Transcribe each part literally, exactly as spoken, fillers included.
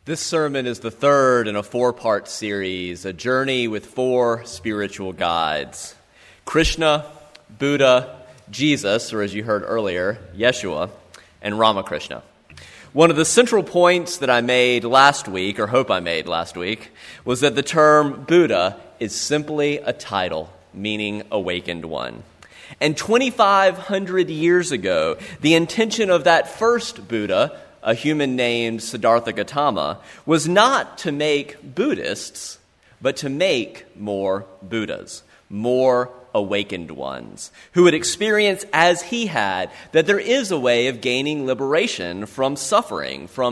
This sermon is the third in a four-part series, a journey with four spiritual guides: Krishna, Buddha, Jesus, or as you heard earlier, Yeshua, and Ramakrishna. One of the central points that I made last week, or hope I made last week, was that the term Buddha is simply a title, meaning awakened one. And twenty-five hundred years ago, the intention of that first Buddha, a human named Siddhartha Gautama, was not to make Buddhists, but to make more Buddhas, more awakened ones, who would experience, as he had, that there is a way of gaining liberation from suffering, from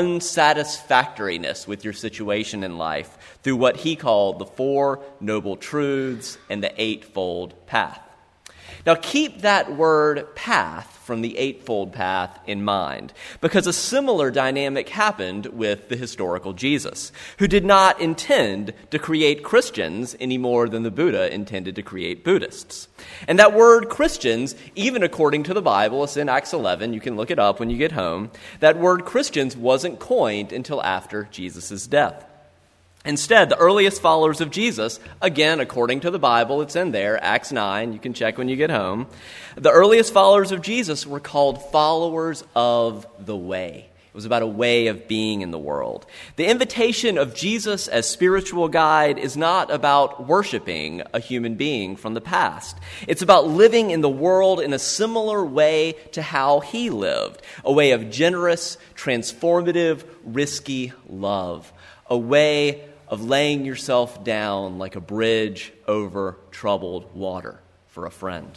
unsatisfactoriness with your situation in life, through what he called the Four Noble Truths and the Eightfold Path. Now, keep that word path from the Eightfold Path in mind, because a similar dynamic happened with the historical Jesus, who did not intend to create Christians any more than the Buddha intended to create Buddhists. And that word Christians, even according to the Bible, it's in Acts eleven, you can look it up when you get home, that word Christians wasn't coined until after Jesus' death. Instead, the earliest followers of Jesus, again, according to the Bible, it's in there, Acts nine, you can check when you get home. The earliest followers of Jesus were called followers of the way. It was about a way of being in the world. The invitation of Jesus as spiritual guide is not about worshiping a human being from the past. It's about living in the world in a similar way to how he lived, a way of generous, transformative, risky love, a way of laying yourself down like a bridge over troubled water for a friend.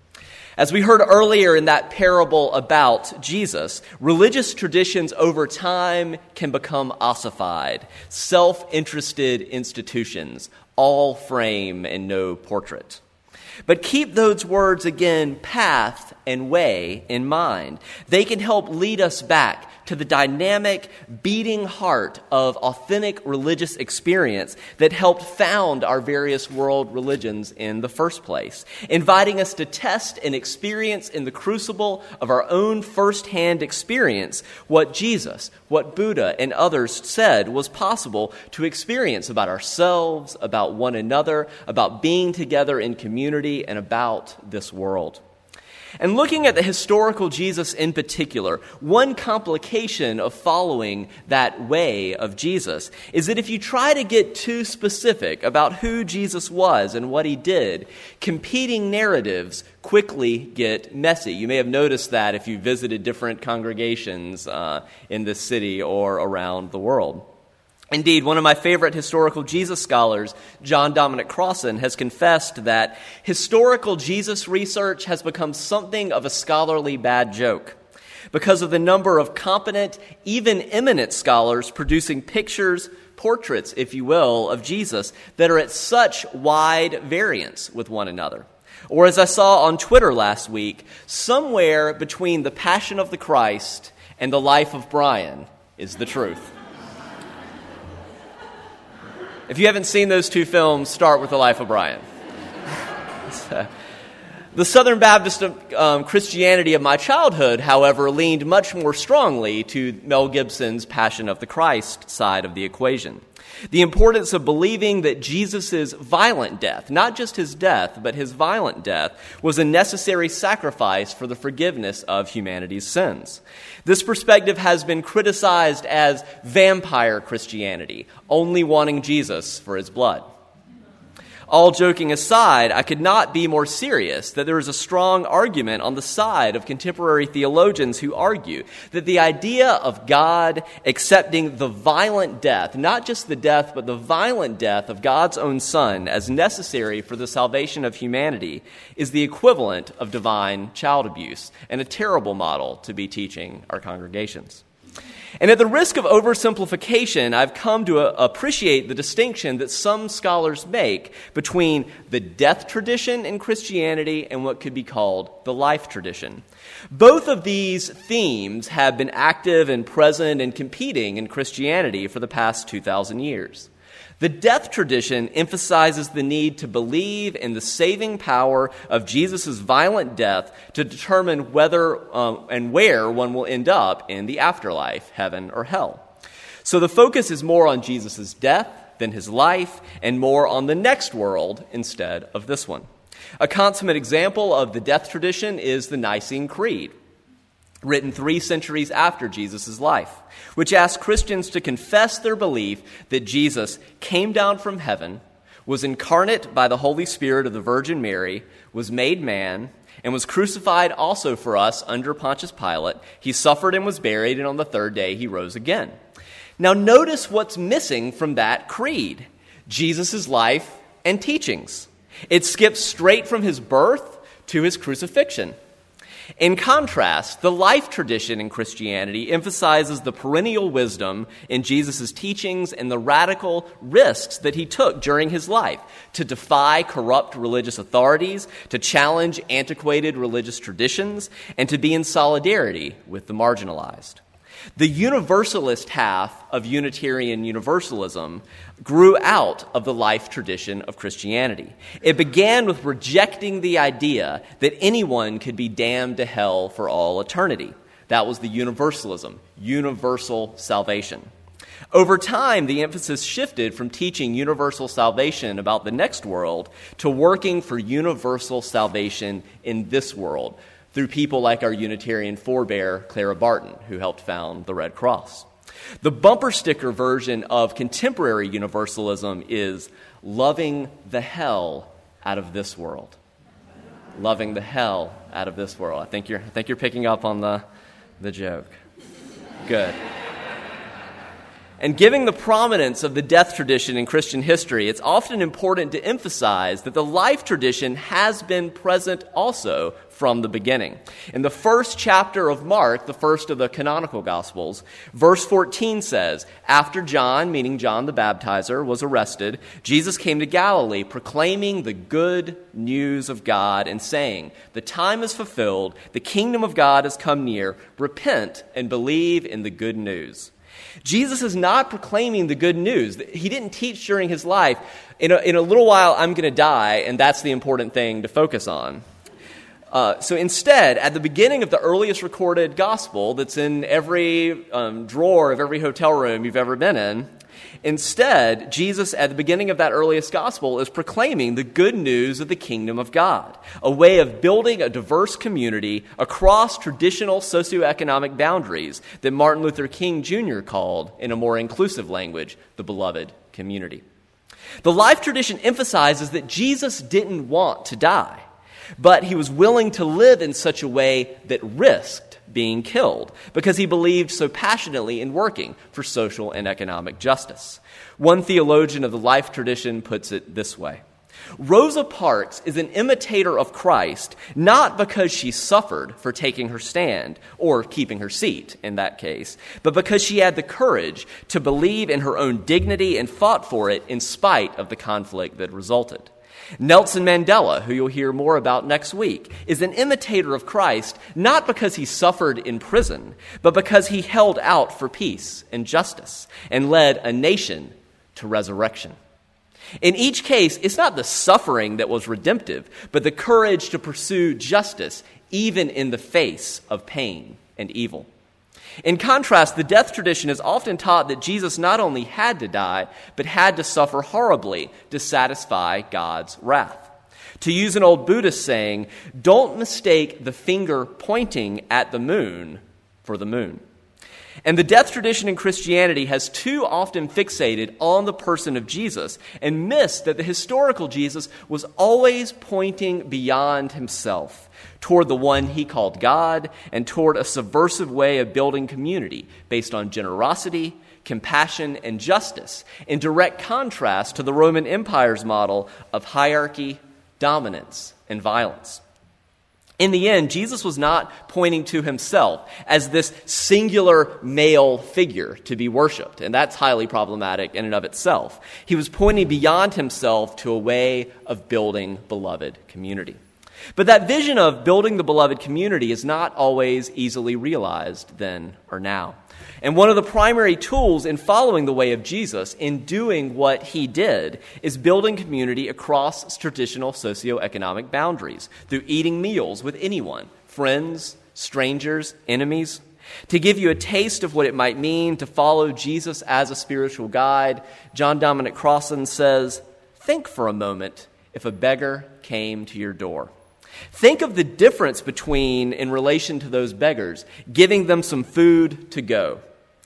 As we heard earlier in that parable about Jesus, religious traditions over time can become ossified, self-interested institutions, all frame and no portrait. But keep those words again, path and way, in mind. They can help lead us back to the dynamic, beating heart of authentic religious experience that helped found our various world religions in the first place, inviting us to test and experience in the crucible of our own firsthand experience what Jesus, what Buddha, and others said was possible to experience about ourselves, about one another, about being together in community, and about this world. And looking at the historical Jesus in particular, one complication of following that way of Jesus is that if you try to get too specific about who Jesus was and what he did, competing narratives quickly get messy. You may have noticed that if you visited different congregations uh, in this city or around the world. Indeed, one of my favorite historical Jesus scholars, John Dominic Crossan, has confessed that historical Jesus research has become something of a scholarly bad joke because of the number of competent, even eminent scholars producing pictures, portraits, if you will, of Jesus that are at such wide variance with one another. Or as I saw on Twitter last week, somewhere between the Passion of the Christ and the Life of Brian is the truth. If you haven't seen those two films, start with The Life of Brian. The Southern Baptist um, Christianity of my childhood, however, leaned much more strongly to Mel Gibson's Passion of the Christ side of the equation. The importance of believing that Jesus' violent death, not just his death, but his violent death, was a necessary sacrifice for the forgiveness of humanity's sins. This perspective has been criticized as vampire Christianity, only wanting Jesus for his blood. All joking aside, I could not be more serious that there is a strong argument on the side of contemporary theologians who argue that the idea of God accepting the violent death, not just the death, but the violent death of God's own Son as necessary for the salvation of humanity, is the equivalent of divine child abuse and a terrible model to be teaching our congregations. And at the risk of oversimplification, I've come to uh, appreciate the distinction that some scholars make between the death tradition in Christianity and what could be called the life tradition. Both of these themes have been active and present and competing in Christianity for the past two thousand years. The death tradition emphasizes the need to believe in the saving power of Jesus' violent death to determine whether um, and where one will end up in the afterlife, heaven or hell. So the focus is more on Jesus' death than his life, and more on the next world instead of this one. A consummate example of the death tradition is the Nicene Creed, written three centuries after Jesus' life, which asks Christians to confess their belief that Jesus came down from heaven, was incarnate by the Holy Spirit of the Virgin Mary, was made man, and was crucified also for us under Pontius Pilate. He suffered and was buried, and on the third day he rose again. Now notice what's missing from that creed: Jesus' life and teachings. It skips straight from his birth to his crucifixion. In contrast, the life tradition in Christianity emphasizes the perennial wisdom in Jesus' teachings and the radical risks that he took during his life to defy corrupt religious authorities, to challenge antiquated religious traditions, and to be in solidarity with the marginalized. The universalist half of Unitarian Universalism grew out of the life tradition of Christianity. It began with rejecting the idea that anyone could be damned to hell for all eternity. That was the universalism, universal salvation. Over time, the emphasis shifted from teaching universal salvation about the next world to working for universal salvation in this world, through people like our Unitarian forebear, Clara Barton, who helped found the Red Cross. The bumper sticker version of contemporary universalism is loving the hell out of this world. Loving the hell out of this world. I think you're, I think you're picking up on the, the joke. Good. And giving the prominence of the death tradition in Christian history, it's often important to emphasize that the life tradition has been present also from the beginning. In the first chapter of Mark, the first of the canonical Gospels, verse fourteen says, "After John," meaning John the Baptizer, "was arrested, Jesus came to Galilee, proclaiming the good news of God and saying, 'The time is fulfilled, the kingdom of God has come near. Repent and believe in the good news.'" Jesus is not proclaiming the good news. He didn't teach during his life, in a, in a little while I'm going to die, and that's the important thing to focus on. Uh, so instead, at the beginning of the earliest recorded gospel that's in every um, drawer of every hotel room you've ever been in, instead, Jesus, at the beginning of that earliest gospel, is proclaiming the good news of the kingdom of God, a way of building a diverse community across traditional socioeconomic boundaries that Martin Luther King Junior called, in a more inclusive language, the beloved community. The life tradition emphasizes that Jesus didn't want to die, but he was willing to live in such a way that risked being killed because he believed so passionately in working for social and economic justice. One theologian of the life tradition puts it this way: Rosa Parks is an imitator of Christ not because she suffered for taking her stand, or keeping her seat in that case, but because she had the courage to believe in her own dignity and fought for it in spite of the conflict that resulted. Nelson Mandela, who you'll hear more about next week, is an imitator of Christ not because he suffered in prison, but because he held out for peace and justice and led a nation to resurrection. In each case, it's not the suffering that was redemptive, but the courage to pursue justice even in the face of pain and evil. In contrast, the death tradition is often taught that Jesus not only had to die, but had to suffer horribly to satisfy God's wrath. To use an old Buddhist saying, don't mistake the finger pointing at the moon for the moon. And the death tradition in Christianity has too often fixated on the person of Jesus and missed that the historical Jesus was always pointing beyond himself, toward the one he called God, and toward a subversive way of building community based on generosity, compassion, and justice, in direct contrast to the Roman Empire's model of hierarchy, dominance, and violence. In the end, Jesus was not pointing to himself as this singular male figure to be worshipped, and that's highly problematic in and of itself. He was pointing beyond himself to a way of building beloved community. But that vision of building the beloved community is not always easily realized then or now. And one of the primary tools in following the way of Jesus, in doing what he did, is building community across traditional socioeconomic boundaries through eating meals with anyone, friends, strangers, enemies. To give you a taste of what it might mean to follow Jesus as a spiritual guide, John Dominic Crossan says, think for a moment if a beggar came to your door. Think of the difference between, in relation to those beggars, giving them some food to go,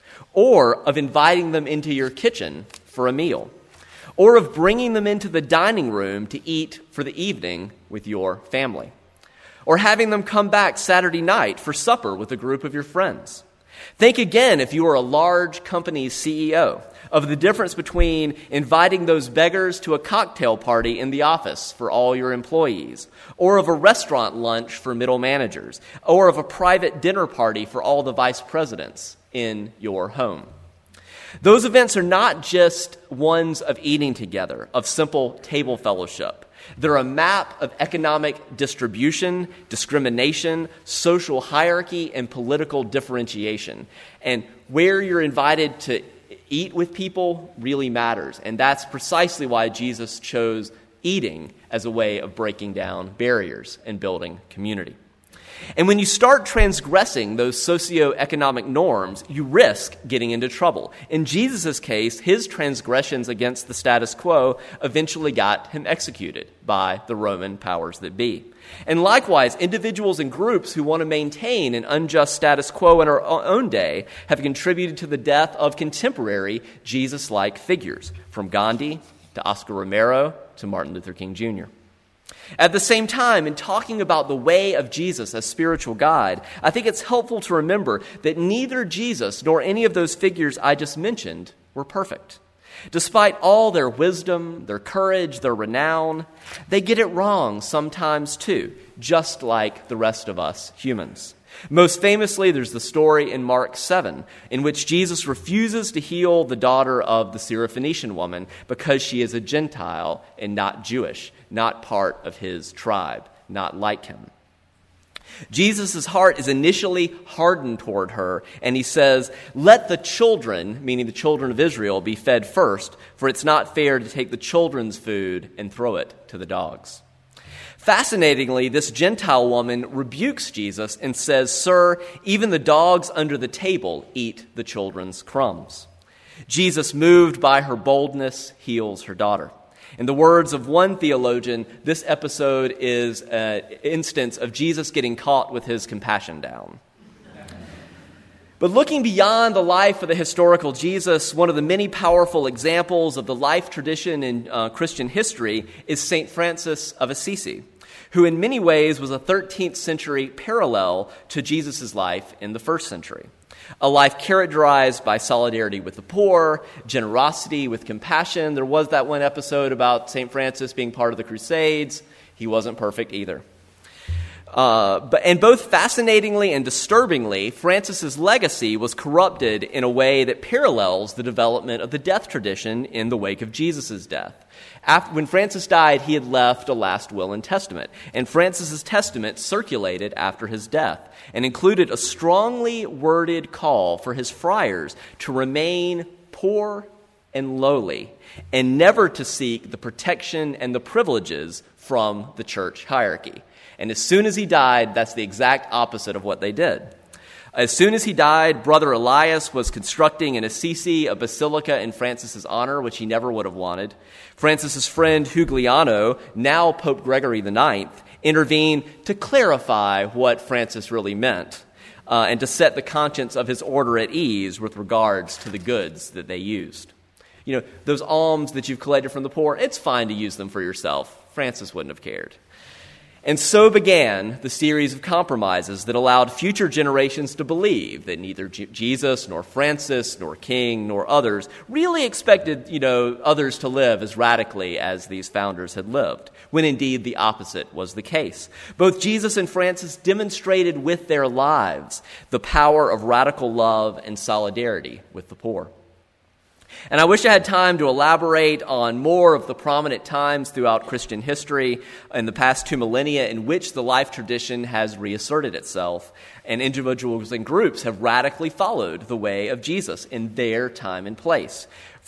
or of inviting them into your kitchen for a meal, or of bringing them into the dining room to eat for the evening with your family, or having them come back Saturday night for supper with a group of your friends. Think again, if you are a large company's C E O, of the difference between inviting those beggars to a cocktail party in the office for all your employees, or of a restaurant lunch for middle managers, or of a private dinner party for all the vice presidents in your home. Those events are not just ones of eating together, of simple table fellowship. They're a map of economic distribution, discrimination, social hierarchy, and political differentiation. And where you're invited to eat with people really matters. And that's precisely why Jesus chose eating as a way of breaking down barriers and building community. And when you start transgressing those socioeconomic norms, you risk getting into trouble. In Jesus' case, his transgressions against the status quo eventually got him executed by the Roman powers that be. And likewise, individuals and groups who want to maintain an unjust status quo in our own day have contributed to the death of contemporary Jesus-like figures, from Gandhi to Oscar Romero to Martin Luther King Junior At the same time, in talking about the way of Jesus as spiritual guide, I think it's helpful to remember that neither Jesus nor any of those figures I just mentioned were perfect. Despite all their wisdom, their courage, their renown, they get it wrong sometimes too, just like the rest of us humans. Most famously, there's the story in Mark seven, in which Jesus refuses to heal the daughter of the Syrophoenician woman because she is a Gentile and not Jewish, not part of his tribe, not like him. Jesus' heart is initially hardened toward her, and he says, "Let the children," meaning the children of Israel, "be fed first, for it's not fair to take the children's food and throw it to the dogs." Fascinatingly, this Gentile woman rebukes Jesus and says, "Sir, even the dogs under the table eat the children's crumbs." Jesus, moved by her boldness, heals her daughter. In the words of one theologian, this episode is an instance of Jesus getting caught with his compassion down. But looking beyond the life of the historical Jesus, one of the many powerful examples of the life tradition in uh, Christian history is Saint Francis of Assisi, who in many ways was a thirteenth century parallel to Jesus' life in the first century. A life characterized by solidarity with the poor, generosity with compassion. There was that one episode about Saint Francis being part of the Crusades. He wasn't perfect either. Uh, but and both fascinatingly and disturbingly, Francis's legacy was corrupted in a way that parallels the development of the death tradition in the wake of Jesus' death. After, when Francis died, he had left a last will and testament, and Francis's testament circulated after his death and included a strongly worded call for his friars to remain poor and lowly and never to seek the protection and the privileges from the church hierarchy. And as soon as he died, that's the exact opposite of what they did. As soon as he died, Brother Elias was constructing in Assisi a basilica in Francis's honor, which he never would have wanted. Francis's friend Hugliano, now Pope Gregory the Ninth, intervened to clarify what Francis really meant uh, and to set the conscience of his order at ease with regards to the goods that they used. You know, those alms that you've collected from the poor, it's fine to use them for yourself. Francis wouldn't have cared. And so began the series of compromises that allowed future generations to believe that neither J- Jesus nor Francis nor King nor others really expected, you know, others to live as radically as these founders had lived, when indeed the opposite was the case. Both Jesus and Francis demonstrated with their lives the power of radical love and solidarity with the poor. And I wish I had time to elaborate on more of the prominent times throughout Christian history in the past two millennia in which the life tradition has reasserted itself, and individuals and groups have radically followed the way of Jesus in their time and place.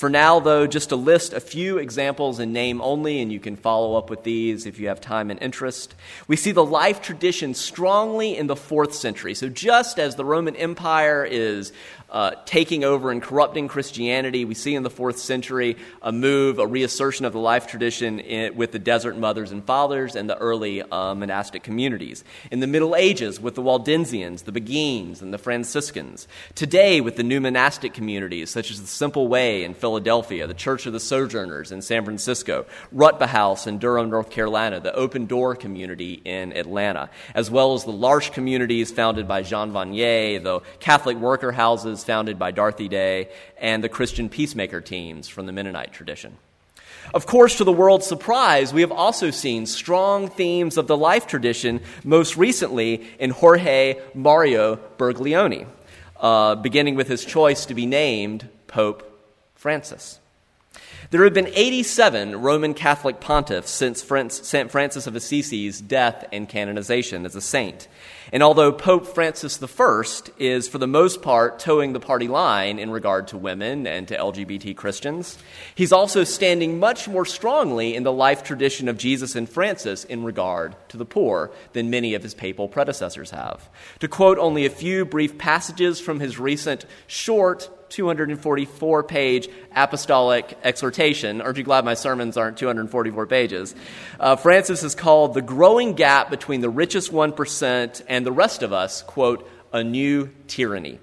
For now, though, just to list a few examples in name only, and you can follow up with these if you have time and interest. We see the life tradition strongly in the fourth century. So just as the Roman Empire is uh, taking over and corrupting Christianity, we see in the fourth century a move, a reassertion of the life tradition in, with the desert mothers and fathers and the early uh, monastic communities. In the Middle Ages with the Waldensians, the Beguines, and the Franciscans. Today with the new monastic communities such as the Simple Way in Philadelphia, the Church of the Sojourners in San Francisco, Rutba House in Durham, North Carolina, the Open Door community in Atlanta, as well as the L'Arche communities founded by Jean Vanier, the Catholic worker houses founded by Dorothy Day, and the Christian peacemaker teams from the Mennonite tradition. Of course, to the world's surprise, we have also seen strong themes of the life tradition, most recently in Jorge Mario Bergoglione, uh, beginning with his choice to be named Pope Francis. There have been eighty-seven Roman Catholic pontiffs since Saint Francis of Assisi's death and canonization as a saint. And although Pope Francis the First is, for the most part, towing the party line in regard to women and to L G B T Christians, he's also standing much more strongly in the life tradition of Jesus and Francis in regard to the poor than many of his papal predecessors have. To quote only a few brief passages from his recent short two hundred forty-four page apostolic exhortation. Aren't you glad my sermons aren't two hundred forty-four pages? Uh, Francis is called the growing gap between the richest one percent and the rest of us, quote, a new tyranny.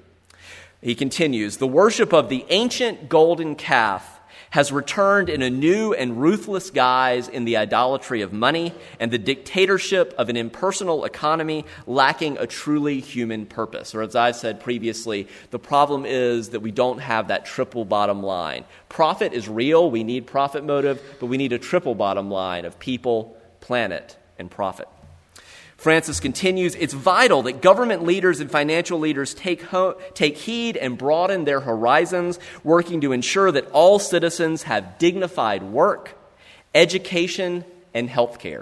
He continues, the worship of the ancient golden calf has returned in a new and ruthless guise in the idolatry of money and the dictatorship of an impersonal economy lacking a truly human purpose. Or as I said previously, the problem is that we don't have that triple bottom line. Profit is real, we need profit motive, but we need a triple bottom line of people, planet, and profit. Francis continues, it's vital that government leaders and financial leaders take ho- take heed and broaden their horizons, working to ensure that all citizens have dignified work, education, and health care.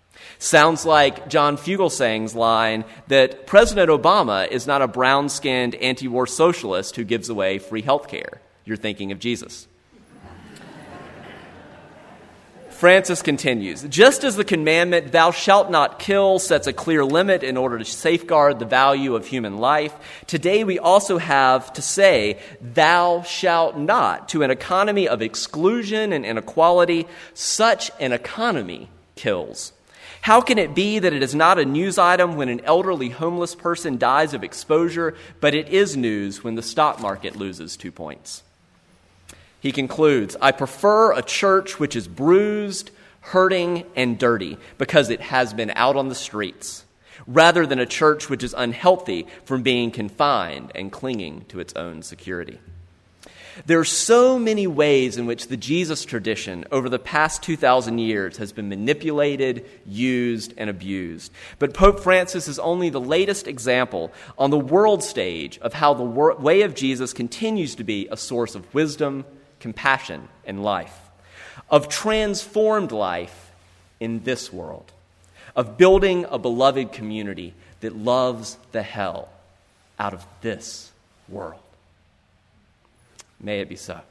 Sounds like John Fugelsang's line that President Obama is not a brown-skinned anti-war socialist who gives away free health care. You're thinking of Jesus. Francis continues, just as the commandment, thou shalt not kill, sets a clear limit in order to safeguard the value of human life, today we also have to say, thou shalt not, to an economy of exclusion and inequality. Such an economy kills. How can it be that it is not a news item when an elderly homeless person dies of exposure, but it is news when the stock market loses two points? He concludes, I prefer a church which is bruised, hurting, and dirty because it has been out on the streets, rather than a church which is unhealthy from being confined and clinging to its own security. There are so many ways in which the Jesus tradition over the past two thousand years has been manipulated, used, and abused. But Pope Francis is only the latest example on the world stage of how the way of Jesus continues to be a source of wisdom, compassion, and life, of transformed life in this world, of building a beloved community that loves the hell out of this world. May it be so.